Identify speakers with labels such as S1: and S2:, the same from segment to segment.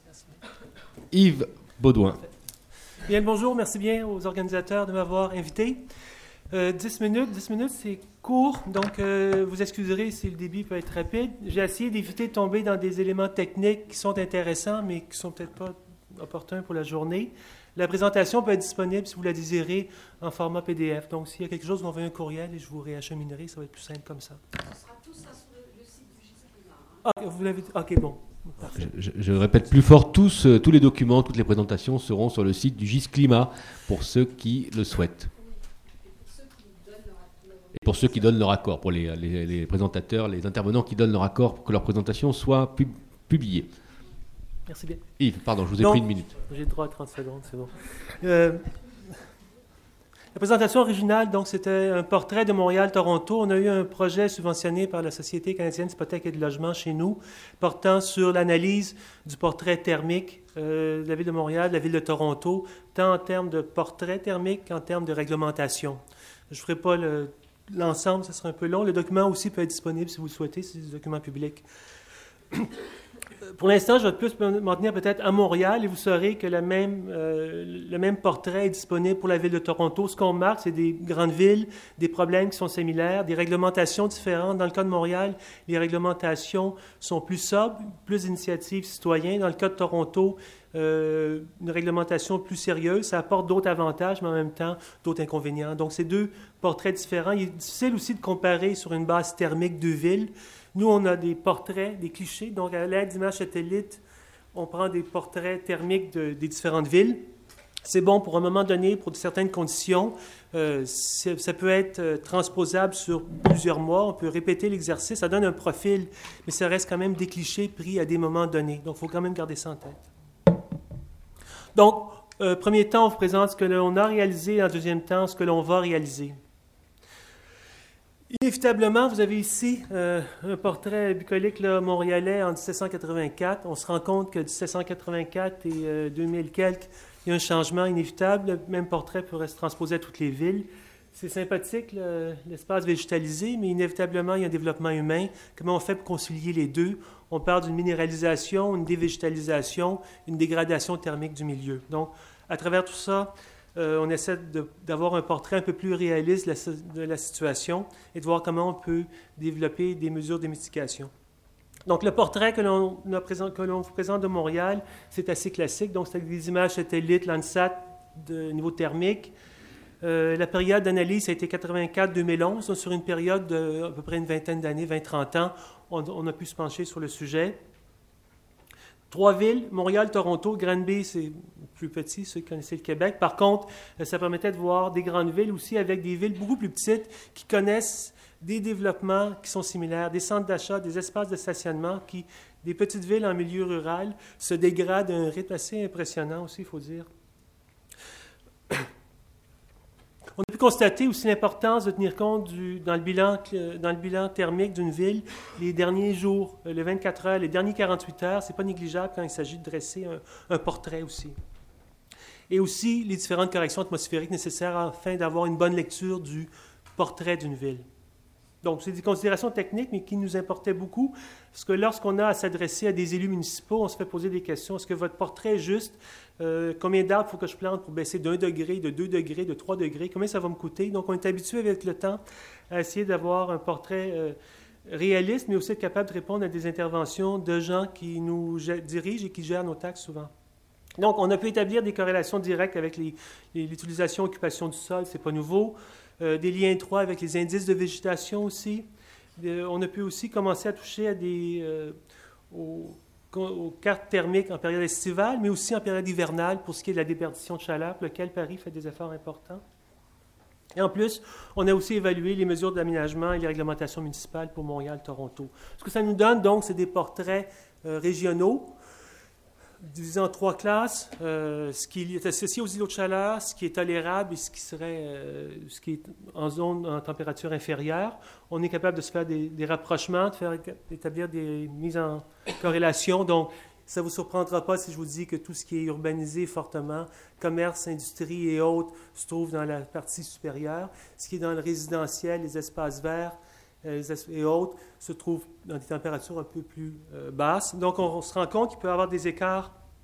S1: Yves Baudouin.
S2: Bien, bonjour, merci bien aux organisateurs de m'avoir invité. 10 minutes, c'est court, donc vous excuserez si le débit peut être rapide. J'ai essayé d'éviter de tomber dans des éléments techniques qui sont intéressants, mais qui ne sont peut-être pas opportuns pour la journée. La présentation peut être disponible, si vous la désirez, en format PDF. Donc, s'il y a quelque chose, vous m'envoyez un courriel et je vous réacheminerai. Ça va être plus simple comme ça.
S3: Ce sera tout ça sur le site du GIS-Climat.
S2: Ah, vous l'avez dit? OK, bon.
S1: Je répète plus fort, tous les documents, toutes les présentations seront sur le site du GIS-Climat pour ceux qui le souhaitent. Et pour ceux qui donnent leur accord, pour les présentateurs, les intervenants qui donnent leur accord pour que leur présentation soit publiée.
S2: Merci bien.
S1: Yves, pardon, je vous ai pris une minute.
S2: J'ai le droit à 30 secondes, c'est bon. La présentation originale, donc, c'était un portrait de Montréal-Toronto. On a eu un projet subventionné par la Société canadienne d'hypothèques et de logement chez nous, portant sur l'analyse du portrait thermique de la ville de Montréal, de la ville de Toronto, tant en termes de portrait thermique qu'en termes de réglementation. Je ne ferai pas l'ensemble, ce sera un peu long. Le document aussi peut être disponible si vous le souhaitez, c'est un document public. Pour l'instant, je vais plus m'en tenir peut-être à Montréal et vous saurez que le même portrait est disponible pour la ville de Toronto. Ce qu'on remarque, c'est des grandes villes, des problèmes qui sont similaires, des réglementations différentes. Dans le cas de Montréal, les réglementations sont plus sobres, plus d'initiatives citoyennes. Dans le cas de Toronto, une réglementation plus sérieuse. Ça apporte d'autres avantages, mais en même temps, d'autres inconvénients. Donc, c'est deux portraits différents. Il est difficile aussi de comparer sur une base thermique deux villes. Nous, on a des portraits, des clichés. Donc, à l'aide d'images satellites, on prend des portraits thermiques des différentes villes. C'est bon pour un moment donné, pour certaines conditions. Ça peut être transposable sur plusieurs mois. On peut répéter l'exercice. Ça donne un profil, mais ça reste quand même des clichés pris à des moments donnés. Donc, il faut quand même garder ça en tête. Donc, premier temps, on vous présente ce que l'on a réalisé. En deuxième temps, ce que l'on va réaliser. Inévitablement, vous avez ici un portrait bucolique montréalais en 1784. On se rend compte que 1784 et 2000 quelques, il y a un changement inévitable. Le même portrait pourrait se transposer à toutes les villes. C'est sympathique, l'espace végétalisé, mais inévitablement, il y a un développement humain. Comment on fait pour concilier les deux? On parle d'une minéralisation, une dévégétalisation, une dégradation thermique du milieu. Donc, à travers tout ça, on essaie d'avoir un portrait un peu plus réaliste de la situation et de voir comment on peut développer des mesures de mitigation. Donc, le portrait que l'on vous présente de Montréal, c'est assez classique. Donc, c'est avec des images satellites, Landsat, de niveau thermique. La période d'analyse a été 84-2011. Donc, sur une période d'à peu près une vingtaine d'années, 20-30 ans, on a pu se pencher sur le sujet. 3 villes, Montréal, Toronto, Granby, c'est plus petit, ceux qui connaissaient le Québec. Par contre, ça permettait de voir des grandes villes aussi avec des villes beaucoup plus petites qui connaissent des développements qui sont similaires, des centres d'achat, des espaces de stationnement des petites villes en milieu rural se dégradent à un rythme assez impressionnant aussi, il faut dire. On a pu constater aussi l'importance de tenir compte dans le bilan thermique d'une ville, les derniers jours, les 24 heures, les derniers 48 heures, ce n'est pas négligeable quand il s'agit de dresser un portrait aussi. Et aussi les différentes corrections atmosphériques nécessaires afin d'avoir une bonne lecture du portrait d'une ville. Donc, c'est des considérations techniques, mais qui nous importaient beaucoup, parce que lorsqu'on a à s'adresser à des élus municipaux, on se fait poser des questions. Est-ce que votre portrait est juste? Combien d'arbres il faut que je plante pour baisser d'1 degré, de 2 degrés, de 3 degrés? Combien ça va me coûter? Donc, on est habitué avec le temps à essayer d'avoir un portrait réaliste, mais aussi être capable de répondre à des interventions de gens qui nous dirigent et qui gèrent nos taxes souvent. Donc, on a pu établir des corrélations directes avec l'utilisation et l'occupation du sol, ce n'est pas nouveau. Des liens étroits avec les indices de végétation aussi. On a pu aussi commencer à toucher aux cartes thermiques en période estivale, mais aussi en période hivernale pour ce qui est de la déperdition de chaleur, pour lequel Paris fait des efforts importants. Et en plus, on a aussi évalué les mesures d'aménagement et les réglementations municipales pour Montréal, Toronto. Ce que ça nous donne, donc, c'est des portraits régionaux, divisé en 3 classes, ce qui est associé aux îlots de chaleur, ce qui est tolérable et ce qui est en zone en température inférieure. On est capable de se faire des rapprochements, d'établir des mises en corrélation. Donc, ça ne vous surprendra pas si je vous dis que tout ce qui est urbanisé fortement, commerce, industrie et autres, se trouve dans la partie supérieure. Ce qui est dans le résidentiel, les espaces verts, et autres se trouvent dans des températures un peu plus basses. Donc, on se rend compte qu'il peut y avoir des écarts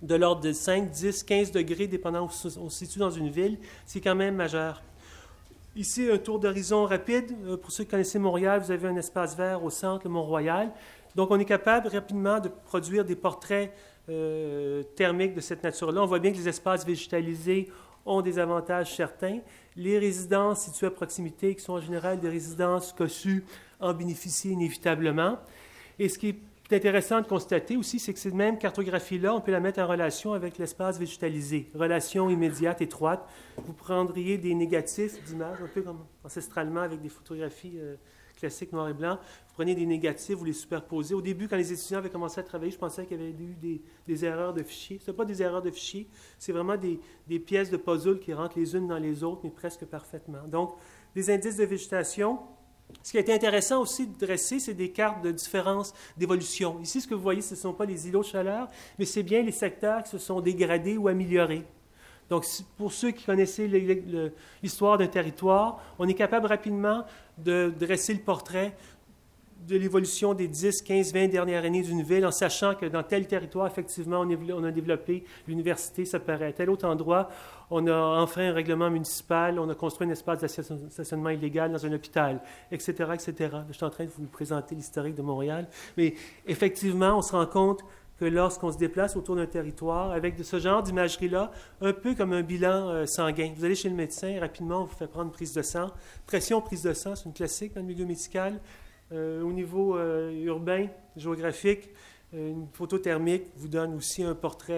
S2: de l'ordre de 5, 10, 15 degrés, dépendant où on se situe dans une ville, c'est quand même majeur. Ici, un tour d'horizon rapide. Pour ceux qui connaissent Montréal, vous avez un espace vert au centre, le Mont-Royal. Donc, on est capable rapidement de produire des portraits thermiques de cette nature-là. On voit bien que les espaces végétalisés ont des avantages certains. Les résidences situées à proximité, qui sont en général des résidences cossues, en bénéficient inévitablement. Et ce qui est intéressant de constater aussi, c'est que cette même cartographie-là, on peut la mettre en relation avec l'espace végétalisé. Relation immédiate, étroite. Vous prendriez des négatifs d'images, un peu comme ancestralement avec des photographies classiques noir et blanc. Vous prenez des négatifs, vous les superposez. Au début, quand les étudiants avaient commencé à travailler, je pensais qu'il y avait eu des erreurs de fichiers. Ce n'est pas des erreurs de fichiers, c'est vraiment des pièces de puzzle qui rentrent les unes dans les autres, mais presque parfaitement. Donc, des indices de végétation. Ce qui a été intéressant aussi de dresser, c'est des cartes de différence d'évolution. Ici, ce que vous voyez, ce ne sont pas les îlots de chaleur, mais c'est bien les secteurs qui se sont dégradés ou améliorés. Donc, pour ceux qui connaissaient l'histoire d'un territoire, on est capable rapidement de dresser le portrait de l'évolution des 10, 15, 20 dernières années d'une ville en sachant que dans tel territoire, effectivement, on a développé l'université, ça paraît. À tel autre endroit, on a enfreint un règlement municipal, on a construit un espace de stationnement illégal dans un hôpital, etc., etc. Je suis en train de vous présenter l'historique de Montréal. Mais effectivement, on se rend compte que lorsqu'on se déplace autour d'un territoire, avec ce genre d'imagerie-là, un peu comme un bilan sanguin. Vous allez chez le médecin, rapidement, on vous fait prendre une prise de sang. Pression, prise de sang, c'est une classique dans le milieu médical. Au niveau urbain, géographique, une photo thermique vous donne aussi un portrait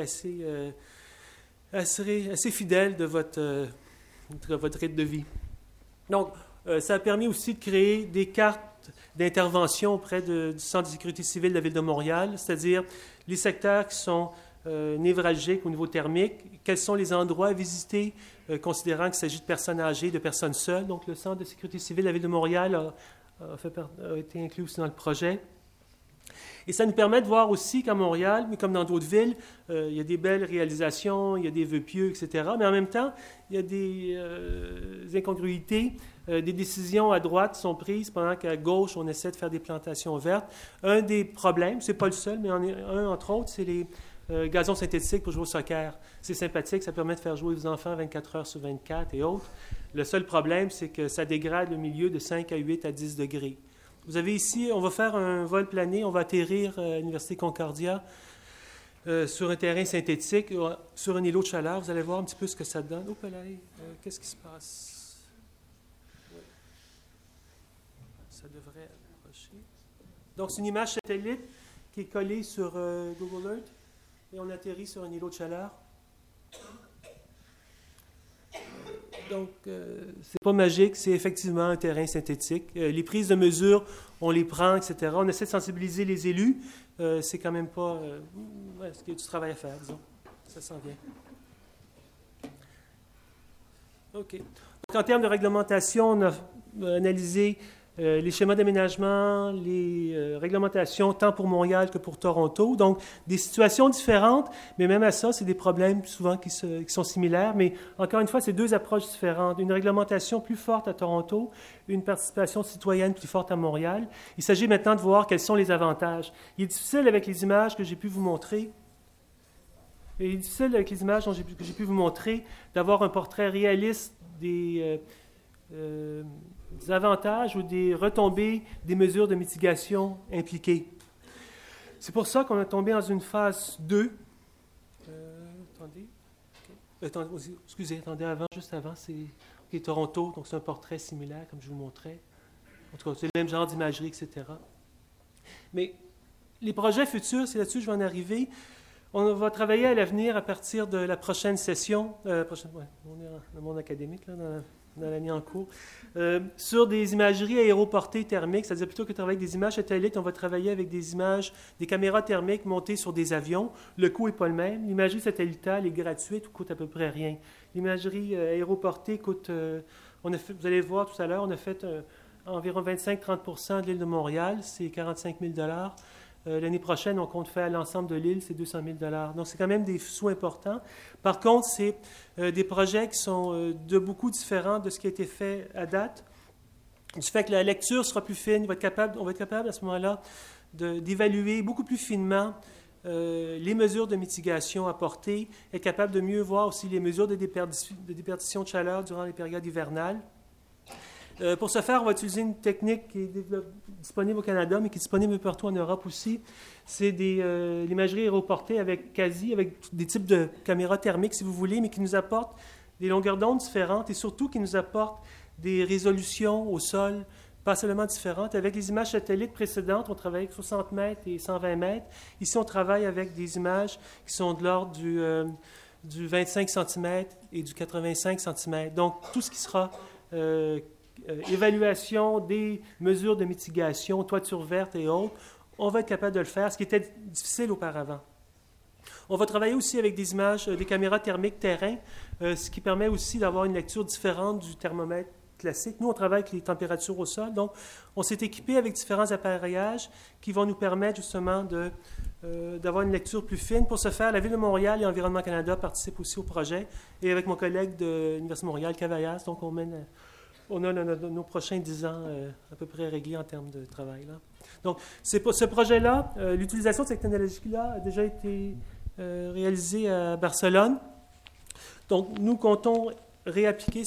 S2: assez fidèle de votre rythme de vie. Donc, ça a permis aussi de créer des cartes d'intervention auprès du Centre de sécurité civile de la Ville de Montréal, c'est-à-dire les secteurs qui sont névralgiques au niveau thermique, quels sont les endroits à visiter, considérant qu'il s'agit de personnes âgées, de personnes seules. Donc, le Centre de sécurité civile de la Ville de Montréal a été inclus aussi dans le projet. Et ça nous permet de voir aussi qu'à Montréal, mais comme dans d'autres villes, il y a des belles réalisations, il y a des vœux pieux, etc. Mais en même temps, il y a des incongruités. Des décisions à droite sont prises pendant qu'à gauche, on essaie de faire des plantations vertes. Un des problèmes, ce n'est pas le seul, mais un entre autres, c'est les gazons synthétiques pour jouer au soccer. C'est sympathique, ça permet de faire jouer vos enfants 24 heures sur 24 et autres. Le seul problème, c'est que ça dégrade le milieu de 5 à 8 à 10 degrés. Vous avez ici, on va faire un vol plané, on va atterrir à l'Université Concordia sur un terrain synthétique, sur un îlot de chaleur. Vous allez voir un petit peu ce que ça donne. Oh, qu'est-ce qui se passe? Ouais. Ça devrait approcher. Donc, c'est une image satellite qui est collée sur Google Earth et on atterrit sur un îlot de chaleur. Donc, c'est pas magique, c'est effectivement un terrain synthétique. Les prises de mesure, on les prend, etc. On essaie de sensibiliser les élus. C'est quand même pas... est-ce qu'il y a du travail à faire, disons. Ça s'en vient. OK. Donc, en termes de réglementation, on a analysé les schémas d'aménagement, les réglementations tant pour Montréal que pour Toronto. Donc, des situations différentes, mais même à ça, c'est des problèmes souvent qui sont similaires. Mais encore une fois, c'est deux approches différentes. Une réglementation plus forte à Toronto, une participation citoyenne plus forte à Montréal. Il s'agit maintenant de voir quels sont les avantages. Il est difficile avec les images que j'ai pu vous montrer. Il est difficile avec les images que j'ai pu vous montrer d'avoir un portrait réaliste des avantages ou des retombées des mesures de mitigation impliquées. C'est pour ça qu'on est tombé dans une phase 2. Juste avant, c'est Toronto, donc c'est un portrait similaire, comme je vous montrais. En tout cas, c'est le même genre d'imagerie, etc. Mais les projets futurs, c'est là-dessus que je vais en arriver. On va travailler à l'avenir à partir de la prochaine session, on est dans le monde académique, là, dans l'année en cours, sur des imageries aéroportées thermiques, c'est-à-dire plutôt que de travailler avec des images satellites, on va travailler avec des images, des caméras thermiques montées sur des avions. Le coût n'est pas le même. L'imagerie satellitale est gratuite ou coûte à peu près rien. L'imagerie aéroportée coûte, vous allez voir tout à l'heure, on a fait environ 25-30% de l'île de Montréal, c'est 45 000 $. L'année prochaine, on compte faire l'ensemble de l'île, c'est 200 000 $. Donc, c'est quand même des sous importants. Par contre, c'est des projets qui sont de beaucoup différents de ce qui a été fait à date. Du fait que la lecture sera plus fine, on va être capable à ce moment-là d'évaluer beaucoup plus finement les mesures de mitigation apportées, être capable de mieux voir aussi les mesures de déperdition de chaleur durant les périodes hivernales. Pour ce faire, on va utiliser une technique qui est disponible au Canada, mais qui est disponible un peu partout en Europe aussi. C'est l'imagerie aéroportée avec des types de caméras thermiques, si vous voulez, mais qui nous apportent des longueurs d'onde différentes et surtout qui nous apportent des résolutions au sol pas seulement différentes. Avec les images satellites précédentes, on travaillait avec 60 mètres et 120 mètres. Ici, on travaille avec des images qui sont de l'ordre du 25 cm et du 85 cm. Donc, tout ce qui sera évaluation des mesures de mitigation, toiture verte et autres, on va être capable de le faire, ce qui était difficile auparavant. On va travailler aussi avec des images, des caméras thermiques terrain, ce qui permet aussi d'avoir une lecture différente du thermomètre classique. Nous, on travaille avec les températures au sol, donc on s'est équipé avec différents appareillages qui vont nous permettre justement d'avoir une lecture plus fine. Pour ce faire, la Ville de Montréal et Environnement Canada participent aussi au projet, et avec mon collègue de l'Université de Montréal, Cavayas, donc on a nos prochains 10 ans à peu près réglés en termes de travail. Là. Donc, ce projet-là, l'utilisation de cette technologie-là a déjà été réalisée à Barcelone. Donc, nous comptons réappliquer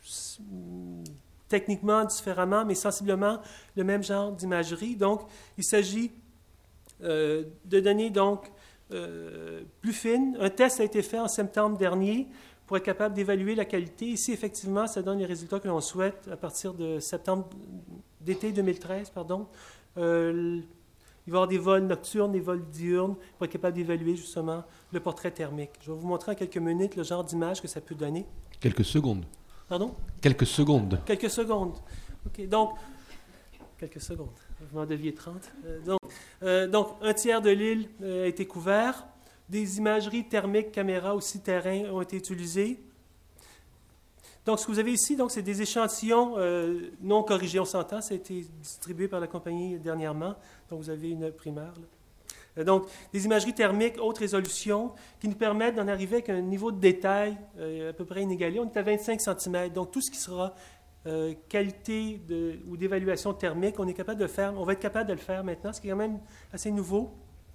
S2: techniquement différemment, mais sensiblement le même genre d'imagerie. Donc, il s'agit de données donc, plus fines. Un test a été fait en septembre dernier pour être capable d'évaluer la qualité. Ici, effectivement, ça donne les résultats que l'on souhaite à partir de d'été 2013. Il va y avoir des vols nocturnes, des vols diurnes, pour être capable d'évaluer justement le portrait thermique. Je vais vous montrer en quelques minutes le genre d'image que ça peut donner.
S1: Quelques secondes.
S2: Pardon?
S1: Quelques secondes.
S2: Quelques secondes. OK, donc, quelques secondes. Vous m'en deviez 30. Donc, un tiers de l'île a été couvert. Des imageries thermiques, caméras aussi terrain ont été utilisées. Donc, ce que vous avez ici, donc, c'est des échantillons non corrigés, on s'entend. Ça a été distribué par la compagnie dernièrement. Donc, vous avez une primaire. Là. Donc, des imageries thermiques, haute résolution, qui nous permettent d'en arriver avec un niveau de détail à peu près inégalé. On est à 25 cm. Donc, tout ce qui sera qualité ou d'évaluation thermique, on est capable de le faire. On va être capable de le faire maintenant, ce qui est quand même assez nouveau.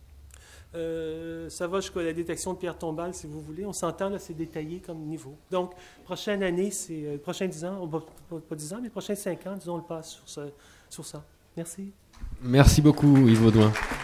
S2: Ça va jusqu'à la détection de pierres tombales, si vous voulez. On s'entend, là, c'est détaillé comme niveau. Donc, prochaine année, c'est prochains 10 ans, pas 10 ans, mais les prochains 5 ans, disons, on le passe sur ça. Merci.
S1: Merci beaucoup, Yves Audouin.